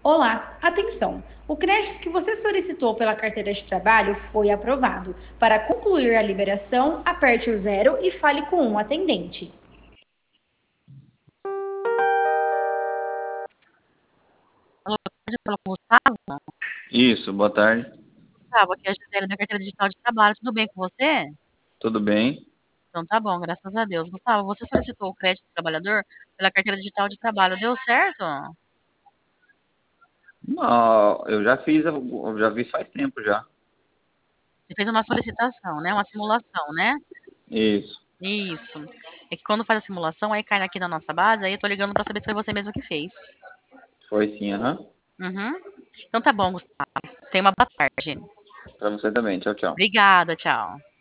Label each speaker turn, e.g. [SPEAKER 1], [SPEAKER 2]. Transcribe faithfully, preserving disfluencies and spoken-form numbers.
[SPEAKER 1] Olá, atenção! O crédito que você solicitou pela carteira de trabalho foi aprovado. Para concluir a liberação, aperte o zero e fale com um atendente.
[SPEAKER 2] Alô, pode falar com o Gustavo?
[SPEAKER 3] Isso, boa tarde.
[SPEAKER 2] Gustavo, aqui é a Gisele da carteira digital de trabalho. Tudo bem com você?
[SPEAKER 3] Tudo bem?
[SPEAKER 2] Então tá bom, graças a Deus. Gustavo, você solicitou o crédito do trabalhador pela carteira digital de trabalho. Deu certo?
[SPEAKER 3] Não, eu já fiz, eu já fiz faz tempo já.
[SPEAKER 2] Você fez uma solicitação, né? Uma simulação, né?
[SPEAKER 3] Isso.
[SPEAKER 2] Isso. É que quando faz a simulação, aí cai aqui na nossa base, aí eu tô ligando pra saber se foi você mesmo que fez.
[SPEAKER 3] Foi sim, aham.
[SPEAKER 2] Uhum. Então tá bom, Gustavo. Tenha uma boa tarde.
[SPEAKER 3] Pra você também. Tchau, tchau.
[SPEAKER 2] Obrigada, tchau.